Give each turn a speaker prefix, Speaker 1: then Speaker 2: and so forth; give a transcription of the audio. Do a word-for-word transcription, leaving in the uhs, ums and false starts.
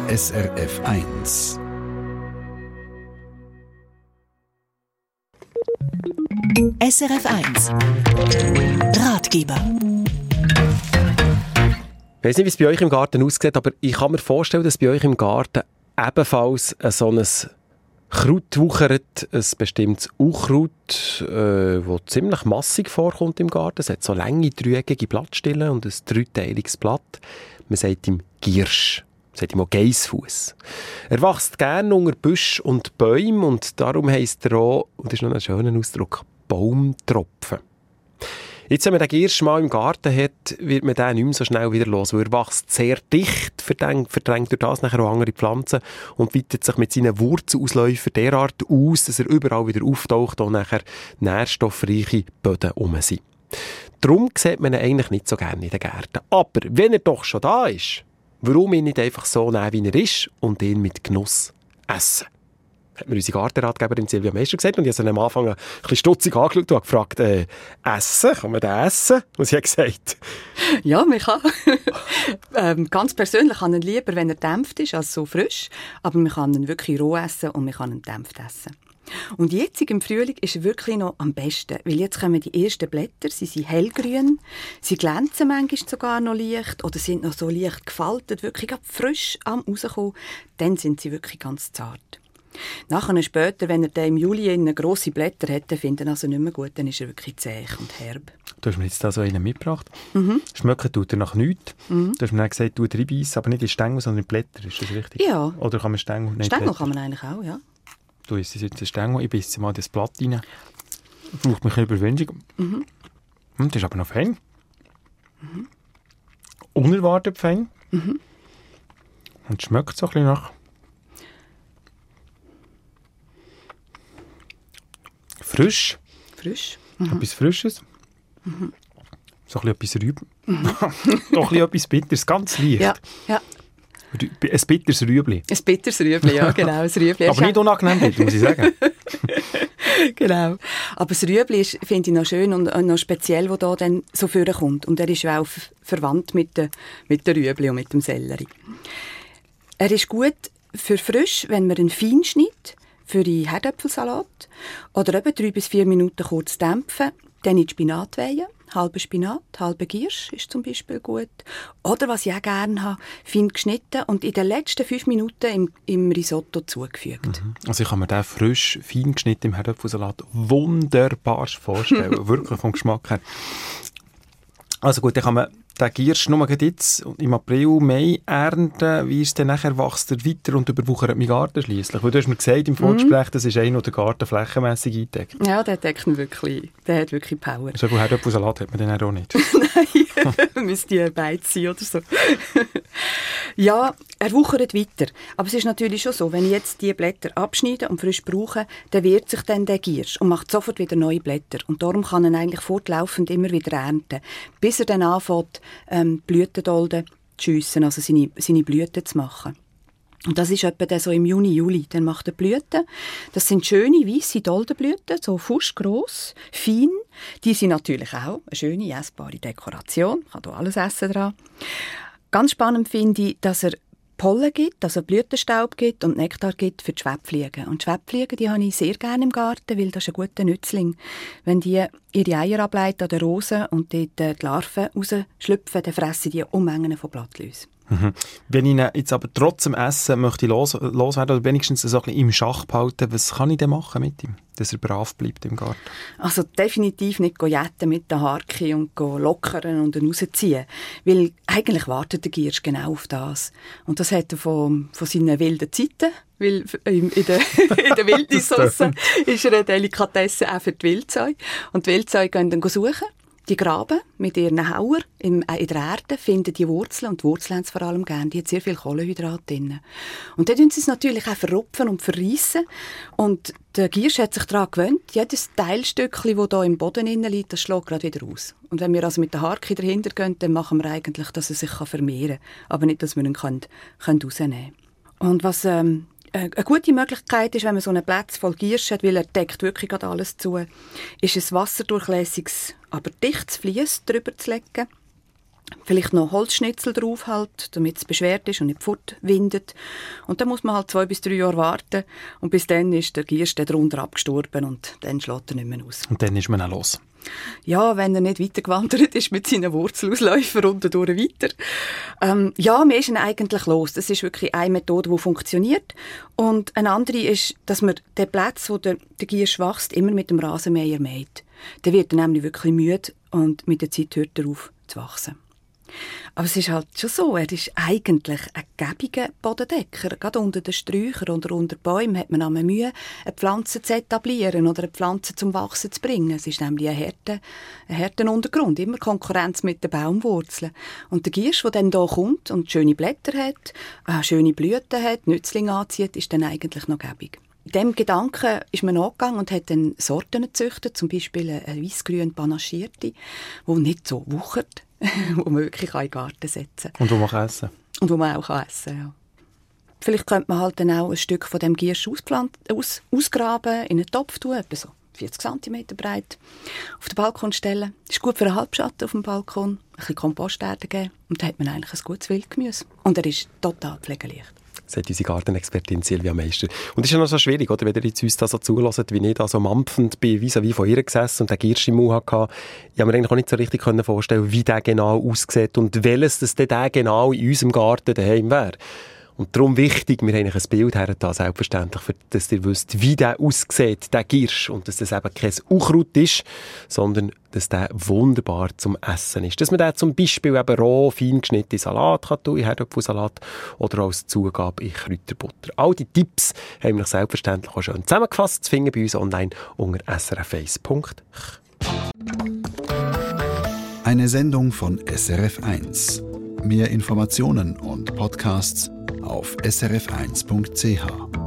Speaker 1: S R F eins.
Speaker 2: S R F eins Ratgeber.
Speaker 3: Ich weiss nicht, wie es bei euch im Garten aussieht, aber ich kann mir vorstellen, dass bei euch im Garten ebenfalls so ein Kraut wuchert, ein bestimmtes Unkraut, äh, das ziemlich massig vorkommt im Garten. Es hat so lange, dreieckige Blattstiele und ein dreiteiliges Blatt. Man sagt ihm Giersch. Man sagt ihm auch Geissfuss. Er wächst gerne unter Büschen und Bäumen und darum heisst er auch, und das ist noch ein schöner Ausdruck, Baumtropfen. Jetzt, wenn man den Giersch mal im Garten hat, wird man den nicht mehr so schnell wieder los, weil er wächst sehr dicht, verdrängt, verdrängt durch das nachher auch andere Pflanzen und weitet sich mit seinen Wurzelausläufern derart aus, dass er überall wieder auftaucht und nachher nährstoffreiche Böden rum sind. Darum sieht man ihn eigentlich nicht so gerne in den Gärten. Aber wenn er doch schon da ist, warum ihn nicht einfach so nehmen, wie er ist und ihn mit Genuss essen? Hat mir unsere Gartenratgeberin Silvia Meister gesagt und ich habe sie am Anfang ein bisschen stutzig angeschaut und gefragt, äh, essen, kann man den essen? Und sie hat gesagt,
Speaker 4: ja, man kann. ähm, ganz persönlich kann ich ihn lieber, wenn er dämpft ist, als so frisch, aber man kann ihn wirklich roh essen und man kann ihn dämpft essen. Und jetzt im Frühling ist er wirklich noch am besten, weil jetzt kommen die ersten Blätter, sie sind hellgrün, sie glänzen manchmal sogar noch leicht oder sind noch so leicht gefaltet, wirklich frisch am rauskommen, dann sind sie wirklich ganz zart. Nachher später, wenn er dann im Juli eine grosse Blätter hat, dann finde ich ihn also nicht mehr gut, dann ist er wirklich zäh und herb.
Speaker 3: Du hast mir jetzt da so einen mitgebracht.
Speaker 4: Mhm.
Speaker 3: Schmecken tut er nach nichts.
Speaker 4: Mhm.
Speaker 3: Du hast mir dann gesagt, du reinbeissen, aber nicht in Stängel, sondern in Blätter. Ist das richtig?
Speaker 4: Ja.
Speaker 3: Oder kann man Stängel nicht
Speaker 4: Stängel
Speaker 3: Blätter?
Speaker 4: kann man eigentlich auch, ja.
Speaker 3: Du isst jetzt den Stängel, ich bisse mal das Blatt rein. Das braucht mich ein bisschen Überwindung. Mhm. Das ist aber noch fein. Mhm. Unerwartet fein.
Speaker 4: Mhm.
Speaker 3: Und es schmeckt so ein bisschen nach frisch.
Speaker 4: Frisch. Mhm.
Speaker 3: Etwas Frisches.
Speaker 4: Mhm.
Speaker 3: So ein bisschen etwas Rüben. Mhm. Doch ein bisschen etwas Bitteres, ganz leicht.
Speaker 4: Ja, ja.
Speaker 3: Ein bitteres Rüebli.
Speaker 4: Ein bitteres Rüebli, ja, genau. Ein Rüebli.
Speaker 3: Aber nicht unangenehm bitter, muss ich sagen.
Speaker 4: Genau. Aber das Rüebli ist, finde ich noch schön und noch speziell, wo da dann so vorkommt. Und er ist ja auch verwandt mit der, mit der Rüebli und mit dem Sellerie. Er ist gut für frisch, wenn man ihn fein schneidet, für den Herdöpfelsalat. Oder eben drei bis vier Minuten kurz dämpfen, dann in die Spinat weihen. Halber Spinat, halber Giersch ist zum Beispiel gut. Oder, was ich auch gerne habe, fein geschnitten und in den letzten fünf Minuten im, im Risotto zugefügt.
Speaker 3: Mhm. Also ich kann mir den frisch, fein geschnitten im Herdöpfelsalat wunderbar vorstellen. Wirklich vom Geschmack her. Also gut, dann kann man den Giersch nur jetzt im April, Mai ernten. Wie ist es dann nachher? Wächst er weiter und überwuchert mein Garten schliesslich? Weil du hast mir gesagt im Vorgespräch, mm. das ist einer, der den Garten flächenmässig eindeckt.
Speaker 4: Ja, der deckt ihn wirklich. Der hat wirklich Power.
Speaker 3: So viel Herdöpfelsalat hat man dann auch nicht.
Speaker 4: Nein, müsste ja Beiz sein oder so. Ja, er wuchert weiter. Aber es ist natürlich schon so, wenn ich jetzt die Blätter abschneide und frisch brauche, dann wehrt sich dann der Giersch und macht sofort wieder neue Blätter. Und darum kann er eigentlich fortlaufend immer wieder ernten, bis er dann anfängt, ähm, Blütendolden zu schiessen, also seine, seine Blüten zu machen. Und das ist etwa dann so im Juni, Juli. Dann macht er Blüten. Das sind schöne, weisse Doldenblüten, so fuschgross, fein. Die sind natürlich auch eine schöne, essbare Dekoration. Man kann hier alles essen dran. Ganz spannend finde ich, dass er Pollen gibt, also Blütenstaub gibt und Nektar gibt für die Schwebfliegen. Und die Schwebfliegen, die habe ich sehr gerne im Garten, weil das ist ein guter Nützling. Wenn die ihre Eier ableiten an den Rosen und dort die Larven rausschlüpfen, dann fressen die Unmengen von Blattläusen.
Speaker 3: Mhm. Wenn ich ihn jetzt aber trotzdem essen möchte, los, loswerden oder wenigstens so ein bisschen im Schach behalten, was kann ich denn machen mit ihm, dass er brav bleibt im Garten?
Speaker 4: Also definitiv nicht jetten mit der Harke und lockern und ihn rausziehen, weil eigentlich wartet der Giersch genau auf das. Und das hat er von, von seinen wilden Zeiten, weil in der, in der Wildnisauce ist er eine Delikatesse auch für die Wildzeu. Und die Wildzeu gehen dann suchen. Die graben mit ihren Hauer in, äh, in der Erde, finden die Wurzeln, und die Wurzeln haben es vor allem gerne, die hat sehr viel Kohlenhydrat drin. Und dann tun sie es natürlich auch verrupfen und verreissen. Und der Giersch hat sich daran gewöhnt, jedes Teilstückchen, das hier im Boden liegt, das schlägt gerade wieder aus. Und wenn wir also mit der Harke dahinter gehen, dann machen wir eigentlich, dass er sich vermehren kann, aber nicht, dass wir ihn können, können rausnehmen können. Und was ähm, eine gute Möglichkeit ist, wenn man so einen Platz voll Giersch hat, weil er deckt wirklich gerade alles zu, ist ein wasserdurchlässiges, aber dichtes Vlies drüber zu legen. Vielleicht noch Holzschnitzel drauf, halt, damit es beschwert ist und nicht fortwindet. Und dann muss man halt zwei bis drei Jahre warten. Und bis dann ist der Giersch darunter abgestorben und dann schlägt er nicht mehr aus.
Speaker 5: Und dann ist man auch los.
Speaker 4: Ja, wenn er nicht weitergewandert ist mit seinen Wurzelausläufern und dadurch weiter. Ähm, ja, wir sind eigentlich los. Das ist wirklich eine Methode, die funktioniert. Und eine andere ist, dass man den Platz, wo der, der Giersch wächst, immer mit dem Rasenmäher mäht. Der wird dann nämlich wirklich müde und mit der Zeit hört er auf zu wachsen. Aber es ist halt schon so, er ist eigentlich ein gäbiger Bodendecker. Gerade unter den Sträuchern oder unter Bäumen hat man auch Mühe, eine Pflanze zu etablieren oder eine Pflanze zum Wachsen zu bringen. Es ist nämlich ein harter, ein harter Untergrund, immer Konkurrenz mit den Baumwurzeln. Und der Giersch, der dann hier kommt und schöne Blätter hat, äh, schöne Blüten hat, Nützlinge anzieht, ist dann eigentlich noch gäbig. In diesem Gedanken ist man angegangen und hat dann Sorten gezüchtet, zum Beispiel eine weissgrün panaschierte, die nicht so wuchert, wo man wirklich in den Garten setzen kann.
Speaker 5: Und wo man kann essen
Speaker 4: Und wo man auch essen kann, ja. Vielleicht könnte man halt dann auch ein Stück von dem Giersch aus, ausgraben, in einen Topf tun, etwa so vierzig Zentimeter breit, auf den Balkon stellen. Das ist gut für einen Halbschatten auf dem Balkon, ein bisschen Komposterde geben und dann hat man eigentlich ein gutes Wildgemüse. Und er ist total pflegeleicht.
Speaker 3: Sagt unsere Gartenexpertin Silvia Meister. Und es ist ja noch so schwierig, oder, wenn ihr jetzt uns da so zulässt, wie ich da so mampfend bin, vis-à-vis von ihr gesessen und den Giersch im Mund hatte. Ich habe mir eigentlich auch nicht so richtig vorstellen, wie der genau aussieht und welches das der genau in unserem Garten daheim wäre. Und darum wichtig, wir haben ein Bild hergetan, selbstverständlich, für dass ihr wisst, wie der aussieht, der Giersch. Und dass das eben kein Unkraut ist, sondern dass der wunderbar zum Essen ist. Dass man den zum Beispiel eben roh, fein geschnittene Salat kann tun, in Herdöpfelsalat oder als Zugabe in Kräuterbutter. All die Tipps haben wir selbstverständlich auch schon zusammengefasst. Das finden bei uns online unter s r f eins punkt ch.
Speaker 1: Eine Sendung von S R F eins. Mehr Informationen und Podcasts auf s r f eins punkt c h.